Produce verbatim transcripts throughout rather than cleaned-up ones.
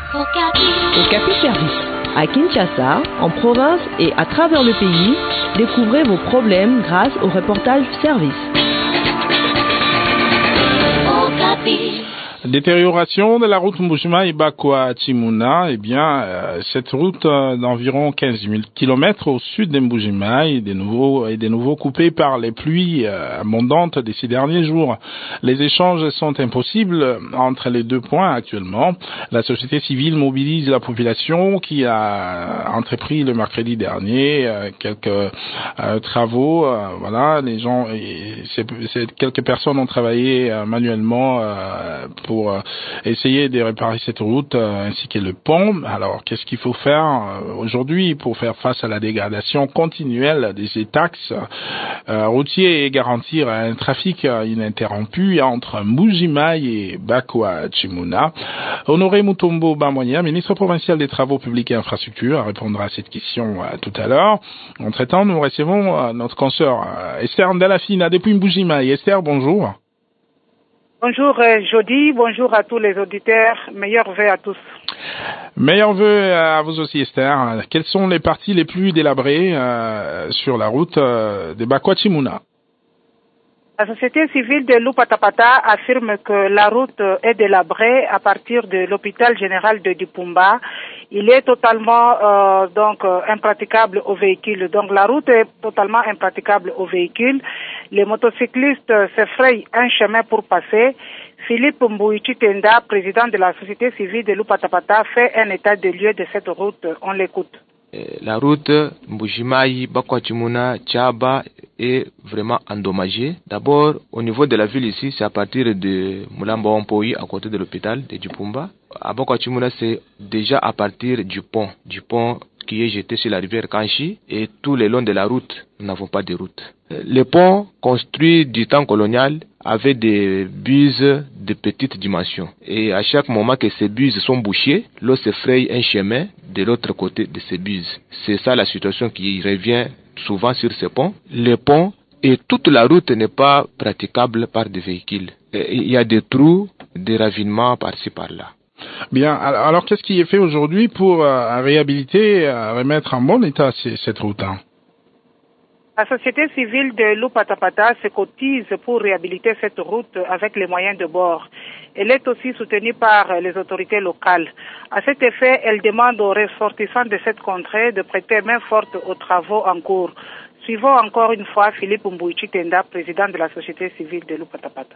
Okapi Service. À Kinshasa, en province et à travers le pays, découvrez vos problèmes grâce au reportage service. Okapi. Détérioration de la route Mbujimayi-Bakwa-Tshimuna, eh bien, euh, cette route euh, d'environ quinze mille kilomètres au sud de Mbujimayi des nouveaux, est de nouveau coupée par les pluies euh, abondantes de ces derniers jours. Les échanges sont impossibles entre les deux points actuellement. La société civile mobilise la population qui a entrepris le mercredi dernier euh, quelques euh, travaux. Euh, voilà, les gens, et c'est, c'est, quelques personnes ont travaillé euh, manuellement euh, pour pour essayer de réparer cette route euh, ainsi que le pont. Alors, qu'est-ce qu'il faut faire euh, aujourd'hui pour faire face à la dégradation continuelle de ces taxes euh, routiers et garantir un trafic euh, ininterrompu entre Mbujimayi et Bakwa-Tshimuna? Honoré Mutombo Bamonia, ministre provincial des Travaux publics et infrastructures, répondra à cette question euh, tout à l'heure. Entre-temps, nous recevons euh, notre consoeur euh, Esther Ndalafina depuis Mbujimayi. Esther, bonjour. Bonjour euh, Jody, bonjour à tous les auditeurs, meilleurs vœux à tous. Meilleurs vœux à vous aussi Esther. Quelles sont les parties les plus délabrées euh, sur la route euh, de Bakwa-Tshimuna? La société civile de Lupatapata affirme que la route est délabrée à partir de l'hôpital général de Dupumba. Il est totalement euh, donc euh, impraticable aux véhicules. Donc la route est totalement impraticable aux véhicules. Les motocyclistes s'effrayent un chemin pour passer. Philippe Mbouichi Tenda, président de la société civile de Lupatapata, fait un état de lieu de cette route. On l'écoute. La route Mbujimayi-Bakwa-Tshimuna Tchaba est vraiment endommagée. D'abord, au niveau de la ville ici, c'est à partir de Mulamba Wampoyi, à côté de l'hôpital de Dupumba. À Bakwa-Tshimuna, c'est déjà à partir du pont, du pont qui est jeté sur la rivière Kanchi, et tout le long de la route, nous n'avons pas de route. Les ponts construits du temps colonial avaient des buses de petite dimension. Et à chaque moment que ces buses sont bouchées, l'eau se fraye un chemin de l'autre côté de ces buses. C'est ça la situation qui revient souvent sur ces ponts. Les ponts et toute la route n'est pas praticable par des véhicules. Et il y a des trous, des ravinements par-ci par-là. Bien, alors qu'est-ce qui est fait aujourd'hui pour euh, réhabiliter, euh, remettre en bon état cette route hein? La société civile de Lupatapata se cotise pour réhabiliter cette route avec les moyens de bord. Elle est aussi soutenue par les autorités locales. À cet effet, elle demande aux ressortissants de cette contrée de prêter main forte aux travaux en cours. Suivons encore une fois Philippe Mbouichi Tenda, président de la société civile de Lupatapata.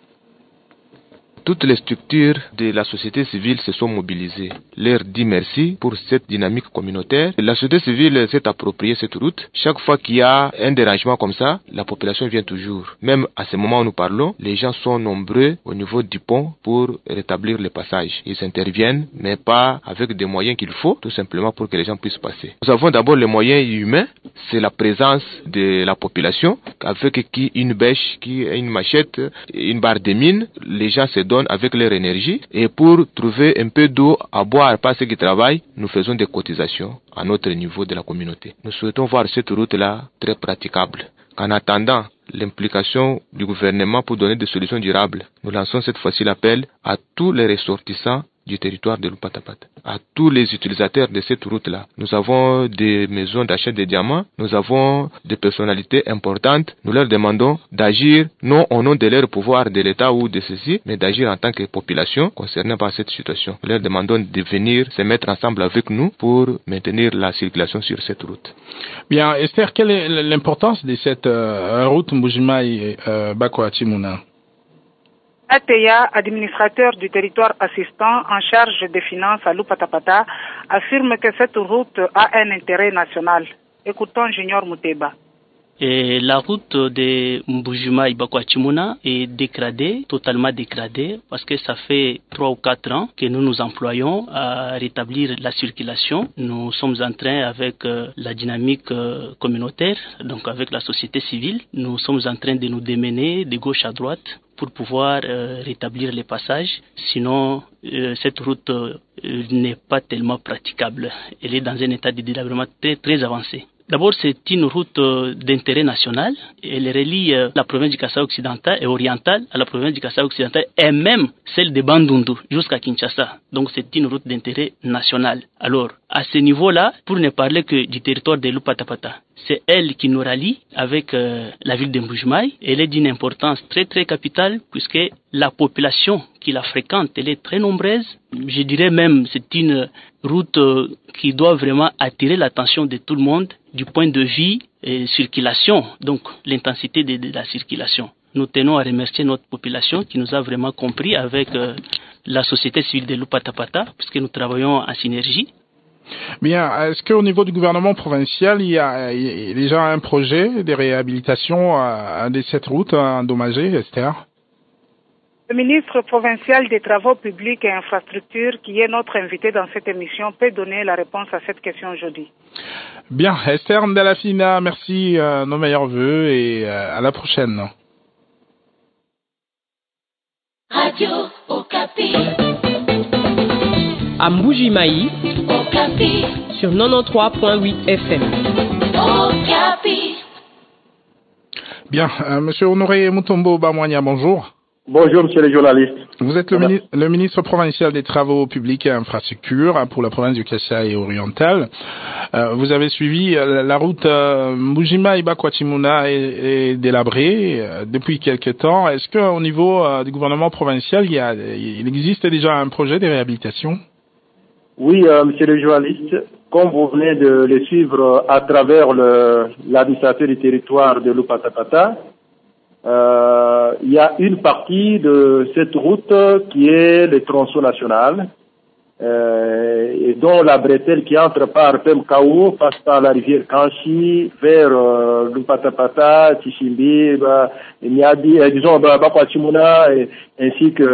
Toutes les structures de la société civile se sont mobilisées. Leur dit merci pour cette dynamique communautaire. La société civile s'est appropriée cette route. Chaque fois qu'il y a un dérangement comme ça, la population vient toujours. Même à ce moment où nous parlons, les gens sont nombreux au niveau du pont pour rétablir le passage. Ils interviennent, mais pas avec des moyens qu'il faut, tout simplement pour que les gens puissent passer. Nous avons d'abord les moyens humains, c'est la présence de la population, avec qui une bêche, qui une machette, une barre de mine, les gens se donnent avec leur énergie, et pour trouver un peu d'eau à boire par ceux qui travaillent, nous faisons des cotisations à notre niveau de la communauté. Nous souhaitons voir cette route-là très praticable. En attendant l'implication du gouvernement pour donner des solutions durables, nous lançons cette fois-ci l'appel à tous les ressortissants du territoire de Lupatapata, à tous les utilisateurs de cette route-là. Nous avons des maisons d'achat de diamants, nous avons des personnalités importantes. Nous leur demandons d'agir non au nom de leur pouvoir de l'État ou de ceci, mais d'agir en tant que population concernée par cette situation. Nous leur demandons de venir se mettre ensemble avec nous pour maintenir la circulation sur cette route. Bien, Esther, quelle est l'importance de cette euh, route Mbujimayi-Bakwa-Tshimuna? Ateya, administrateur du territoire assistant en charge des finances à Lupatapata, affirme que cette route a un intérêt national. Écoutons Junior Mouteba. Et la route de Mbujimayi-Bakwa-Tshimuna est dégradée, totalement dégradée, parce que ça fait trois ou quatre ans que nous nous employons à rétablir la circulation. Nous sommes en train, avec euh, la dynamique euh, communautaire, donc avec la société civile, nous sommes en train de nous démener de gauche à droite pour pouvoir euh, rétablir les passages. Sinon, euh, cette route euh, n'est pas tellement praticable. Elle est dans un état de délabrement très, très avancé. D'abord, c'est une route d'intérêt national. Elle relie la province du Kasaï occidental et oriental à la province du Kasaï occidental et même celle de Bandundu jusqu'à Kinshasa. Donc, c'est une route d'intérêt national. Alors, à ce niveau-là, pour ne parler que du territoire de Lupatapata, c'est elle qui nous rallie avec euh, la ville de Mbujimaï. Elle est d'une importance très très capitale puisque la population qui la fréquente, elle est très nombreuse. Je dirais même c'est une route euh, qui doit vraiment attirer l'attention de tout le monde du point de vue et circulation, donc l'intensité de, de la circulation. Nous tenons à remercier notre population qui nous a vraiment compris avec euh, la société civile de Lupatapata puisque nous travaillons en synergie. Bien, est-ce qu'au niveau du gouvernement provincial, il y a, il y a déjà un projet de réhabilitation euh, de cette route endommagée, Esther? Le ministre provincial des Travaux publics et infrastructures, qui est notre invité dans cette émission, peut donner la réponse à cette question aujourd'hui. Bien, Esther Ndalafina, merci, euh, nos meilleurs vœux et euh, à la prochaine. Radio Okapi. À Mbujimaï, Okapi. sur quatre-vingt-treize virgule huit F M. Okapi. Bien, euh, Monsieur Honoré Mutombo Bamwanya, bonjour. Bonjour, monsieur le journaliste. Vous êtes le, mini- le ministre provincial des Travaux publics et infrastructures pour la province du Kasaï oriental. Euh, vous avez suivi euh, la route euh, Mbujimaï-Bakwa-Tchimouna et, et délabrée euh, depuis quelque temps. Est-ce qu'au niveau euh, du gouvernement provincial, il, y a, il existe déjà un projet de réhabilitation? Oui, euh, monsieur le journaliste, comme vous venez de le suivre à travers le, l'administrateur du territoire de Lupatapata, euh, il y a une partie de cette route qui est le tronçon national, euh, et dont la bretelle qui entre par Pemkaou passe par la rivière Kanchi vers euh, Lupatapata, Tishimbi, bah, Niabi, euh, disons Bakwa-Tchimouna, ainsi que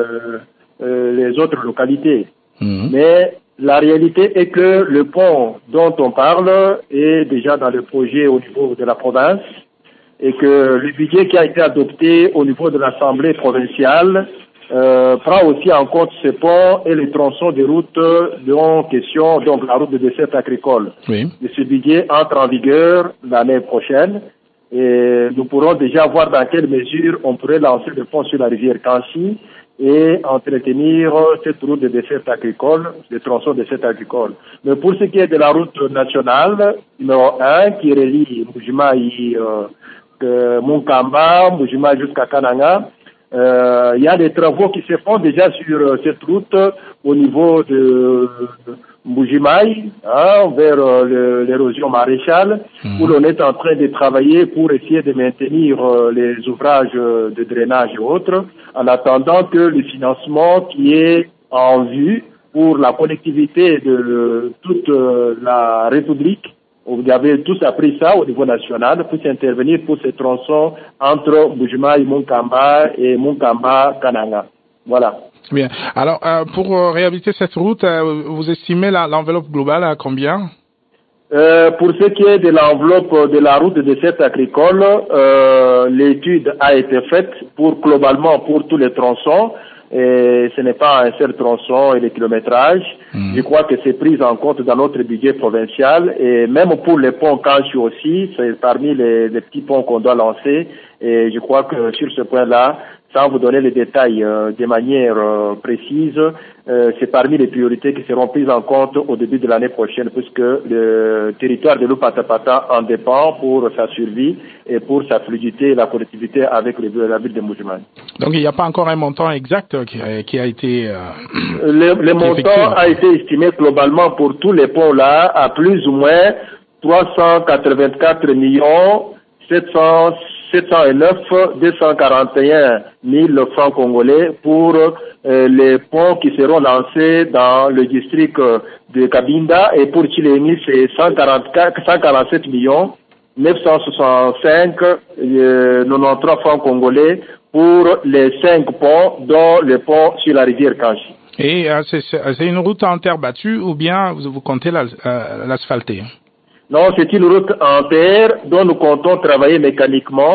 euh, les autres localités. Mmh. Mais la réalité est que le pont dont on parle est déjà dans le projet au niveau de la province et que le budget qui a été adopté au niveau de l'Assemblée provinciale euh, prend aussi en compte ce pont et les tronçons de route dont question, donc la route de dessert agricole. Oui. Et ce budget entre en vigueur l'année prochaine et nous pourrons déjà voir dans quelle mesure on pourrait lancer le pont sur la rivière Kanchi et entretenir cette route de dessert agricole, les tronçons de dessert agricole. Mais pour ce qui est de la route nationale, numéro un, qui relie Mbujimaï, euh, euh, Munkamba, Mbujimaï jusqu'à Kananga, euh, il y a des travaux qui se font déjà sur euh, cette route au niveau de Mbujimaï, hein, vers euh, le, l'érosion maréchale, mmh. où l'on est en train de travailler pour essayer de maintenir euh, les ouvrages de drainage et autres, en attendant que le financement qui est en vue pour la connectivité de toute euh, la République, vous avez tous appris ça au niveau national, puisse intervenir pour ces tronçons entre Mbujimaï, Munkamba et Munkamba-Kananga. Voilà. Bien. Alors, euh, pour euh, réhabiliter cette route, euh, vous estimez la, l'enveloppe globale à combien? Euh, pour ce qui est de l'enveloppe de la route de dessert agricole, euh, l'étude a été faite pour globalement pour tous les tronçons. Et ce n'est pas un seul tronçon et le kilométrage. Mmh. Je crois que c'est pris en compte dans notre budget provincial et même pour les ponts Kanchi aussi, c'est parmi les, les petits ponts qu'on doit lancer. Et je crois que sur ce point-là, sans vous donner les détails euh, de manière euh, précise, euh, c'est parmi les priorités qui seront prises en compte au début de l'année prochaine, puisque le territoire de Lupatapata en dépend pour sa survie et pour sa fluidité et la connectivité avec le, la ville de Mbujimaï. Donc il n'y a pas encore un montant exact qui a, qui a été... Euh, le le montant a été estimé globalement pour tous les ponts-là à plus ou moins trois cent quatre-vingt-quatre millions sept cent neuf deux cent quarante et un mille francs congolais pour euh, les ponts qui seront lancés dans le district de Kabinda, et pour Chilémi c'est cent quarante-quatre, cent quarante-sept millions neuf cent soixante-cinq euh, quatre-vingt-treize francs congolais pour les cinq ponts, dont le pont sur la rivière Kanchi. Et euh, c'est, c'est une route en terre battue ou bien vous, vous comptez la, euh, l'asphalter? Non, c'est une route en terre dont nous comptons travailler mécaniquement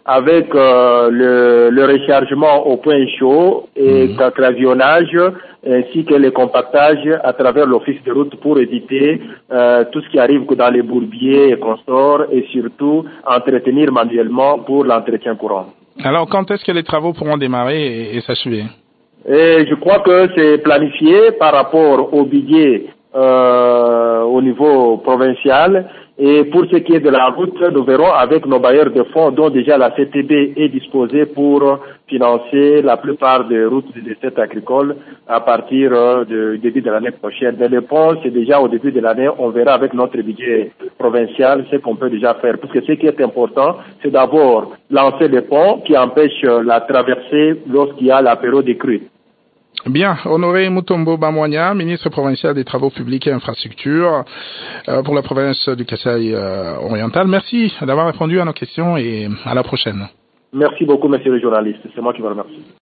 avec euh, le, le rechargement au point chaud et mmh. gravillonnage, ainsi que le compactage à travers l'office de route pour éviter euh, tout ce qui arrive dans les bourbiers et consorts, et surtout entretenir manuellement pour l'entretien courant. Alors, quand est-ce que les travaux pourront démarrer et, et s'achever? Et je crois que c'est planifié par rapport au budget euh, au niveau provincial. Et pour ce qui est de la route, nous verrons avec nos bailleurs de fonds, dont déjà la C T B est disposée pour financer la plupart des routes de dessert agricole à partir du début de l'année prochaine. Mais le pont, c'est déjà au début de l'année, on verra avec notre budget provincial ce qu'on peut déjà faire. Parce que ce qui est important, c'est d'abord lancer le pont qui empêche la traversée lorsqu'il y a la période des crues. Bien, Honoré Mutombo Bamwanya, ministre provincial des Travaux publics et infrastructures euh, pour la province du Kasaï euh, oriental. Merci d'avoir répondu à nos questions et à la prochaine. Merci beaucoup, monsieur le journaliste. C'est moi qui vous remercie.